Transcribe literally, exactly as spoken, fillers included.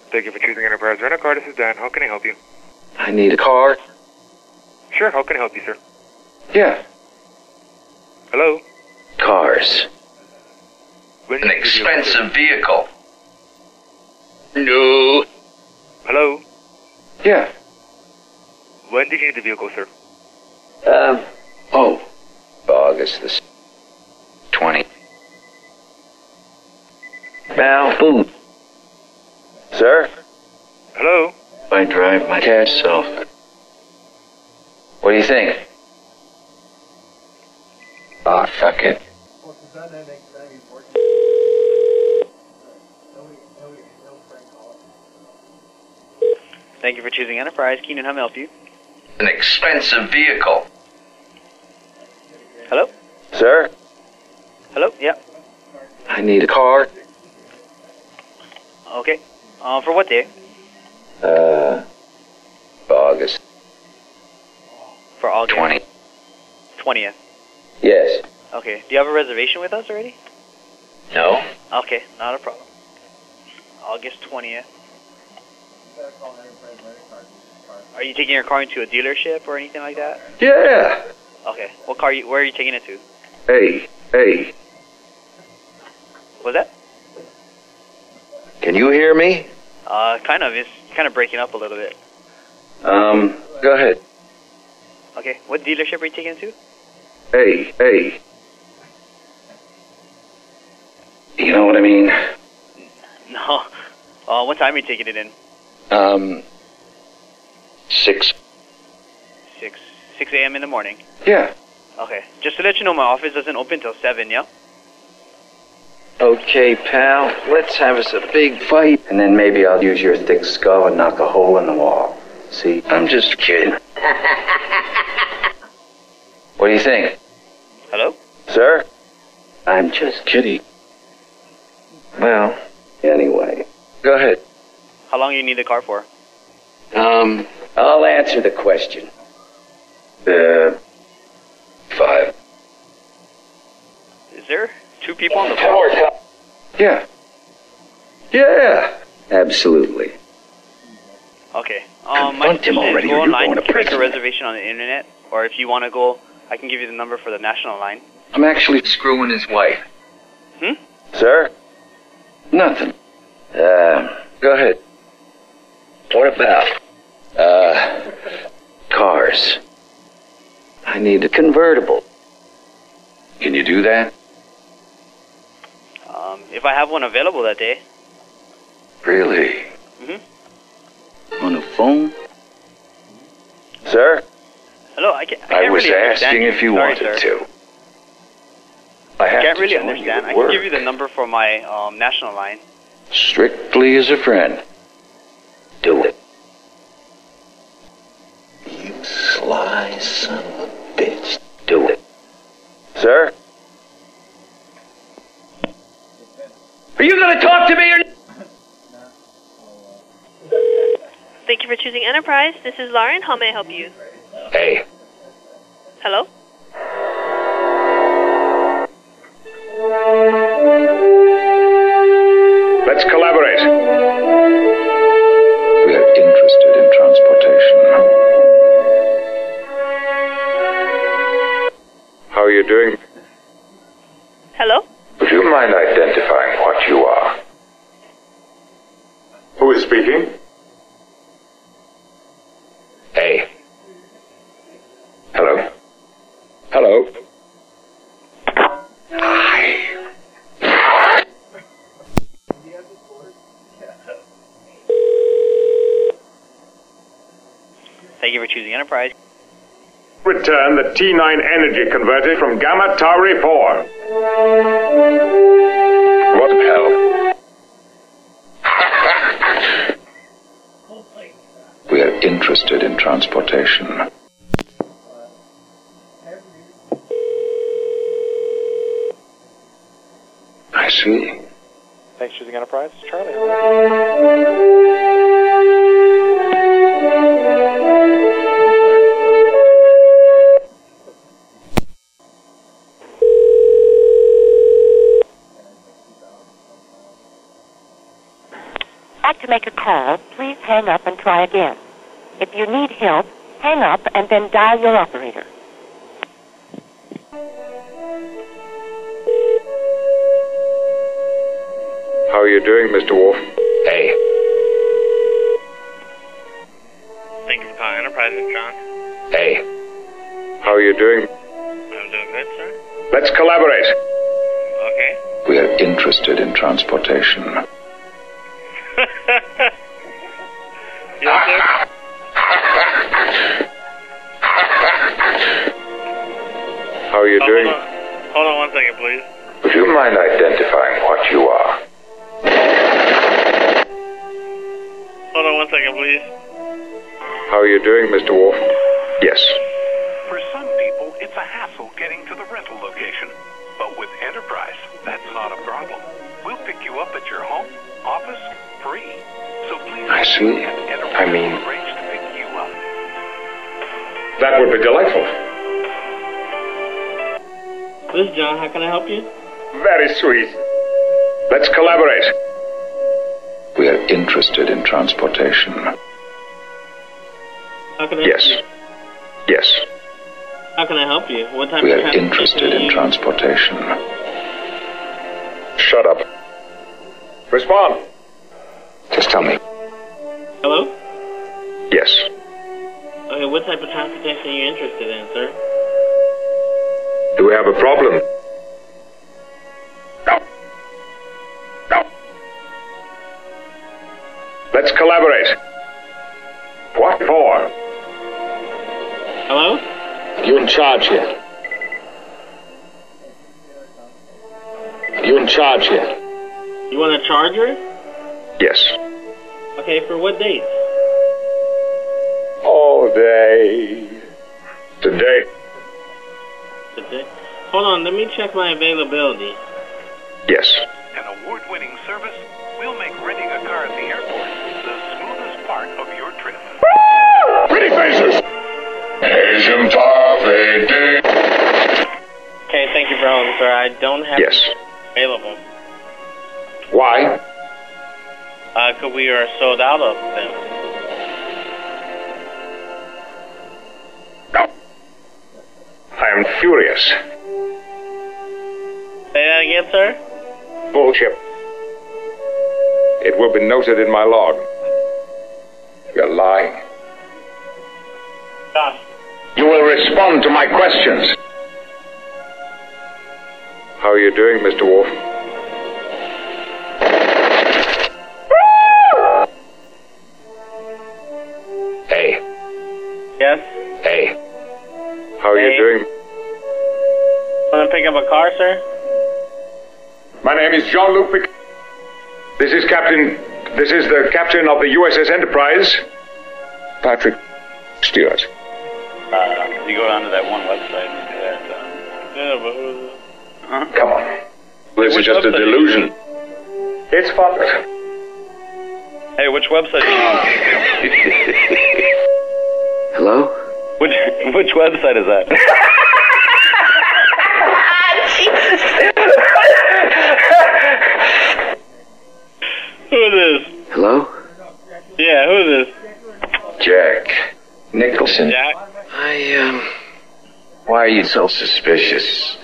Thank you for choosing Enterprise Rent-A-Car. This is Dan. How can I help you? I need a car. Sure, how can I help you, sir? Yeah. Hello? Cars. When An did you get the expensive vehicle. No. Hello? Yeah. When did you need the vehicle, sir? Um. Oh. August the twentieth. Now, boom. Sir? Hello? I drive my cash self. What do you think? Ah, fuck it. Thank you for choosing Enterprise. Keenan, how may I help you? An expensive vehicle. Hello? Sir? Hello? Yeah. I need a car. Okay. Uh, for what day? Uh. August For August twentieth. twentieth. Yes. Okay. Do you have a reservation with us already? No? Okay, not a problem. August twentieth. Are you taking your car into a dealership or anything like that? Yeah. Okay. What car? Are you, where are you taking it to? Hey, hey. Was that? Can you hear me? Uh, kind of. It's kind of breaking up a little bit. Um, go ahead. Okay. What dealership are you taking it to? Hey, hey. You know what I mean? No. Uh, what time are you taking it in? Um, six. Six. Six a.m. in the morning. Yeah. Okay. Just to let you know, my office doesn't open till seven. Yeah. Okay, pal. Let's have us a big fight, and then maybe I'll use your thick skull and knock a hole in the wall. See, I'm just kidding. What do you think? Hello? Sir? I'm just kidding. Well, anyway. Go ahead. How long do you need the car for? Um, I'll answer the question. Uh, five. Is there two people on the phone? Yeah. Yeah. Absolutely. Okay. Um, my Confront him suggestion is already, go or you're online, going to make a prison. reservation on the internet, or if you want to go, I can give you the number for the national line. I'm actually screwing his wife. Hmm? Sir? Nothing. Uh, go ahead. What about? Uh, cars. I need a convertible. Can you do that? Um, if I have one available that day. Really? Mm-hmm. On the phone? Sir? Hello, I can't. I, I can't was really understand asking you. if you Sorry, wanted sir. to. I have I can't to really join understand. you I at can give you work. the number for my um, national line. Strictly as a friend. Do it. You sly son of a bitch. Do it. Sir? Are you gonna talk to me or... Thank you for choosing Enterprise. This is Lauren. How may I help you? Hey. Hello? Let's collaborate. We are interested in transportation. How are you doing? Hello? Would you mind identifying what you are? Who is speaking? Hey. Hello. Hello. Hi. Thank you for choosing Enterprise. Return the T nine energy converter from Gamma Tauri four. What the hell? We are interested in transportation. I see. Thanks for choosing Enterprise. Charlie. like to make a call, please hang up and try again. If you need help, hang up and then dial your operator. How are you doing, Mister Wolf? Hey. Thank you for calling Enterprise, Mister John. Hey. How are you doing? I'm doing good, sir. Let's collaborate. Okay. We are interested in transportation. Yes, sir. How are you Oh, doing? hold on. Hold on one second, please. Would you mind identifying what you are? Hold on one second, please. How are you doing, Mister Wolf? Yes. For some people, it's a hassle getting to the rental location. But with Enterprise, that's not a problem. We'll pick you up at your home, office, free. So please, I see. and Enterprise I mean- will arrange to pick you up. That would be delightful. This is John. How can I help you? Very sweet. Let's collaborate. We are interested in transportation. How can I Yes. help you? Yes. How can I help you? What type We of are transportation interested are in you- transportation. Shut up. Respond. Just tell me. Hello? Yes. Okay, what type of transportation are you interested in, sir? Do we have a problem? No. No. Let's collaborate. What for? Hello? You in charge here? You in charge here? You want a charger? Yes. Okay, for what date? All day. Today. Today? Hold on, let me check my availability. Yes. An award-winning service, we'll make renting a car at the airport the smoothest part of your trip. Pretty faces. Asian toffee. Okay, thank you for holding, sir. I don't have Yes. it available. Why? Uh, cause we are sold out of them. No. I am furious. Say that again, sir? Bullshit. It will be noted in my log. You're lying. Gosh. You will respond to my questions. How are you doing, Mister Wolf? Hey. Yes? Hey. How are Hey. you doing? Want to pick up a car, sir? My name is Jean-Luc Picard. This is Captain... This is the captain of the U S S Enterprise, Patrick Stewart. Uh, you go down to that one website and do that. Uh, yeah, but who- huh? Come on. This Which is just a website? delusion. It's fun. Hey, which website are you on? Hello? Which which website is that? Who is this? Hello? Yeah, who is this? Jack Nicholson. Jack? I, um... Why are you so suspicious?